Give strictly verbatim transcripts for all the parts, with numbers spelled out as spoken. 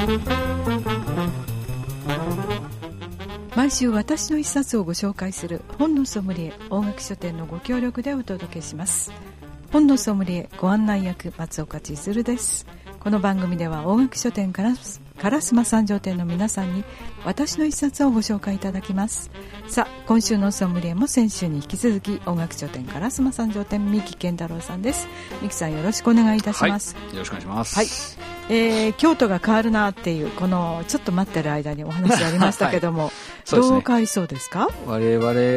毎週私の一冊をご紹介する本のソムリエ大垣書店のご協力でお届けします。本のソムリエご案内役松岡千鶴です。この番組では大垣書店から烏丸三条店の皆さんに私の一冊をご紹介いただきます。さあ今週のソムリエも先週に引き続き大垣書店烏丸三条店三木健太郎さんです。三木さんよろしくお願いいたします。 はい、よろしくお願いします。 はい、えー、京都が変わるなっていうこのちょっと待ってる間にお話ありましたけども、はい、どう変わりそうですか？ 我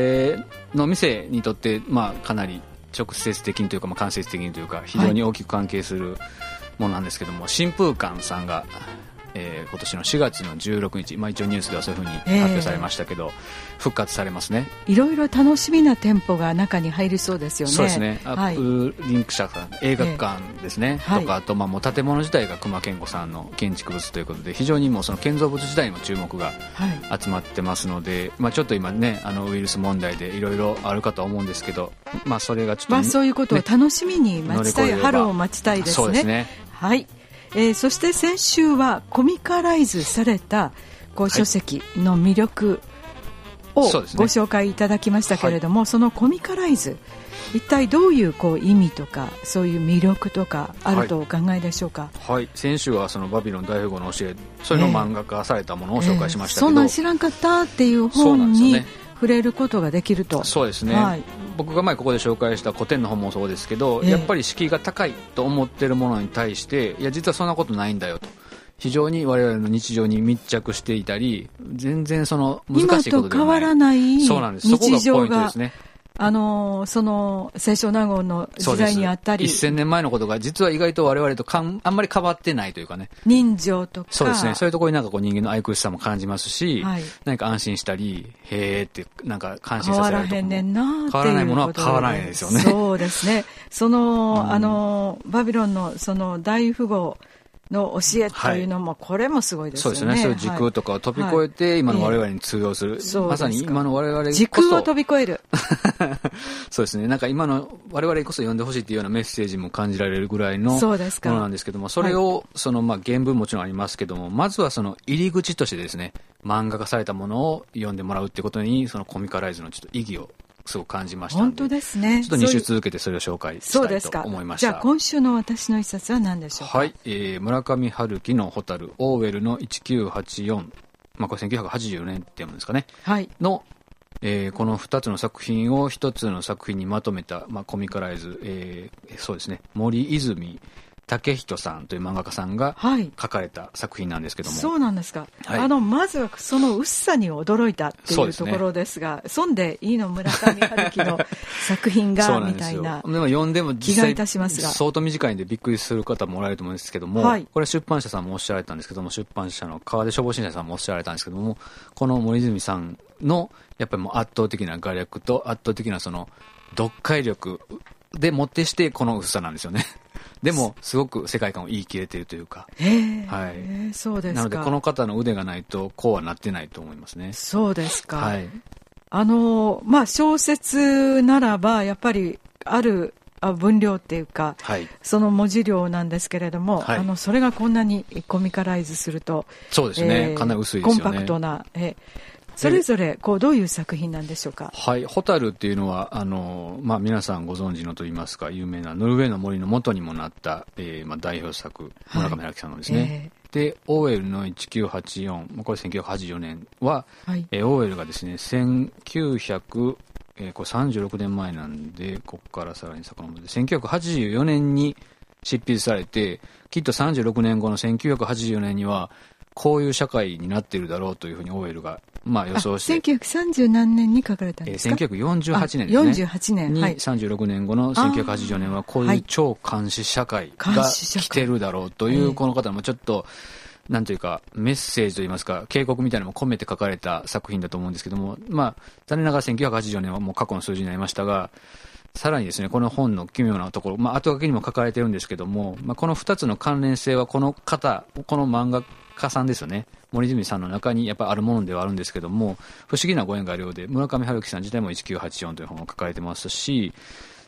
々の店にとって、まあ、かなり直接的にというか、まあ、間接的にというか非常に大きく関係するものなんですけども、はい、新風館さんが、えー、今年のしがつのじゅうろくにち、まあ、一応ニュースではそういうふうに発表されましたけど、えー、復活されますね。 いろいろ楽しみな店舗が中に入りそうですよね。 そうですね、はい、アップリンク社さん映画館ですね、えー、とか、はい、あとまあもう建物自体が隈研吾さんの建築物ということで非常にもうその建造物自体にも注目が集まってますので、はい、まあ、ちょっと今ねあのウイルス問題でいろいろあるかとは思うんですけど、まあ、それがちょっと、 まあ、そういうことを楽しみに待ちたい、ね、春を待ちたいですね。 そうですね、 はい、えー、そして先週はコミカライズされたこう書籍の魅力をご紹介いただきましたけれども、 そ, ね、はい、そのコミカライズ一体どういうこう意味とかそういう魅力とかあるとお考えでしょうか？ はい、はい、先週はそのバビロン大富豪の教え、それの漫画化されたものを紹介しましたけど、 えーえー、そんなん知らんかったっていう本に触れることができると。 そうですね、はい、僕が前ここで紹介した古典の本もそうですけど、えー、やっぱり敷居が高いと思っているものに対していや実はそんなことないんだよと、非常に我々の日常に密着していたり全然その難しいことではない、 今と変わらない日常が、 そうなんです、そこがポイントですね。 あのその清少納言の時代にあったりせんねんまえのことが実は意外と我々とかんあんまり変わってないというかね、 人情とかそうですね、そういうところになんかこう人間の愛くるしさも感じますし、はい、何か安心したりへーってなんか感心させられるところも変わらへんねんなっていうことで、 変わらないものは変わらないですよね。 そうですね、その、 うん、 あのバビロンのその大富豪の教えというのも、はい、これもすごいですよね。 そうですね、そういう時空とかを飛び越えて、はい、今の我々に通用する、えー、まさに今の我々こそ時空を飛び越えるそうですね、なんか今の我々こそ読んでほしいというようなメッセージも感じられるぐらいのものなんですけども、それをそのまあ原文もちろんありますけども、まずはその入り口としてですね、漫画化されたものを読んでもらうってことにそのコミカライズのちょっと意義をすごく感じましたので、 本当ですね、 ちょっとに週続けてそれを紹介したいと思いました。 じゃあ今週の私の一冊は何でしょうか？ はい、えー、村上春樹の蛍、オーウェルのせんきゅうひゃくはちじゅうよん、まあ、これせんきゅうひゃくはちじゅうよねんっていうんですかね、はい、の、えー、このふたつの作品をひとつの作品にまとめた、まあ、コミカライズ、えー、そうですね、森泉武人さんという漫画家さんが書かれた作品なんですけども、はい、 そうなんですか、はい、あのまずはその薄さに驚いたっていうところですが、そんでいいの村上春樹の作品がみたいなでも読んでも気がいたしますが、 相当短いんでびっくりする方もおられると思うんですけども、はい、これは出版社さんもおっしゃられたんですけども、出版社の川出書房新社さんもおっしゃられたんですけども、この森泉さんのやっぱりもう圧倒的な画力と圧倒的なその読解力でもってしてこの薄さなんですよね。でもすごく世界観を言い切れているというか、 へー、はい、そうですか。 なのでこの方の腕がないとこうはなってないと思いますね。 そうですか、 はい、 あのまあ小説ならばやっぱりある分量っていうか、はい、その文字量なんですけれども、はい、あのそれがこんなにコミカライズすると、 そうですね、えー、かなり薄いですよね。 コンパクトな、えそれぞれこうどういう作品なんでしょうか？ はい、蛍っていうのはあの、まあ、皆さんご存知のといいますか有名なノルウェーの森の元にもなった、えーまあ、代表作、村上春樹さんのですね、はい、えー、でオーウェルのせんきゅうひゃくはちじゅうよん、これせんきゅうひゃくはちじゅうよねんは、はい、えー、オーウェルがですねせんきゅうひゃく、えー、これさんじゅうろくねんまえなんでここからさらに遡ってせんきゅうひゃくはちじゅうよねんに執筆されて、きっとさんじゅうろくねんごのせんきゅうひゃくはちじゅうよねんにはこういう社会になっているだろうというふうにオーウェルがまあ予想して、 せんきゅうひゃくさんじゅう何年に書かれたんですか？ えー、せんきゅうひゃくよんじゅうはちねんですね。 よんじゅうはちねん、はい、 にさんじゅうろくねんごのせんきゅうひゃくはちじゅうよねんはこういう超監視社会が来てるだろうという、この方もちょっとなんというかメッセージといいますか警告みたいなのも込めて書かれた作品だと思うんですけども、まあ残念ながらせんきゅうひゃくはちじゅうよねんはもう過去の数字になりましたが、さらにですねこの本の奇妙なところ、まあ、後書きにも書かれてるんですけども、まあ、このふたつの関連性はこの方、この漫画家さんですよね、森泉さんの中にやっぱりあるものではあるんですけども、不思議なご縁があるようで、村上春樹さん自体もせんきゅうひゃくはちじゅうよんという本を書かれてますし、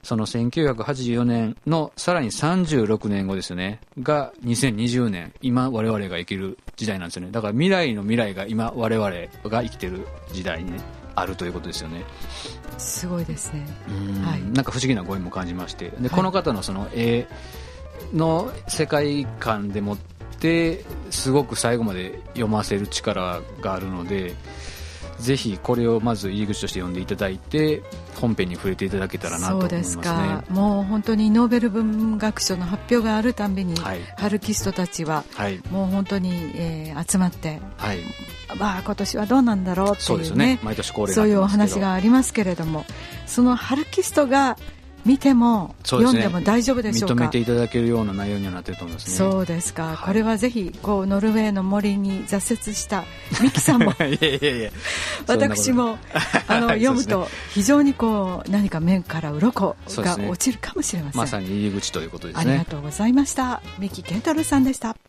そのせんきゅうひゃくはちじゅうよねんのさらにさんじゅうろくねんごですよねがにせんにじゅうねん、今我々が生きる時代なんですよね。だから未来の未来が今我々が生きてる時代に、ね、あるということですよね。 すごいですね。 うん、 はい、 なんか不思議なご縁も感じまして、で、はい、この方のその絵の世界観でもってすごく最後まで読ませる力があるので、ぜひこれをまず入り口として読んでいただいて本編に触れていただけたらなと思いますね。 そうですか。もう本当にノーベル文学賞の発表があるたんびに、はい、ハルキストたちは、はい、もう本当に、えー、集まって、はい、まあ、今年はどうなんだろうっていうね、 そうですね、毎年恒例なんですけど、 そういうお話がありますけれども、そのハルキストが見ても、ね、読んでも大丈夫でしょうか。 認めていただけるような内容にはなっていると思いますね。 そうですか、はい、これはぜひこうノルウェーの森に挫折したミキさんもいやいやいや私もあの読むと非常にこう何か目から鱗が落ちるかもしれません、 ね、まさに入り口ということですね。 ありがとうございました。三木健太郎さんでした。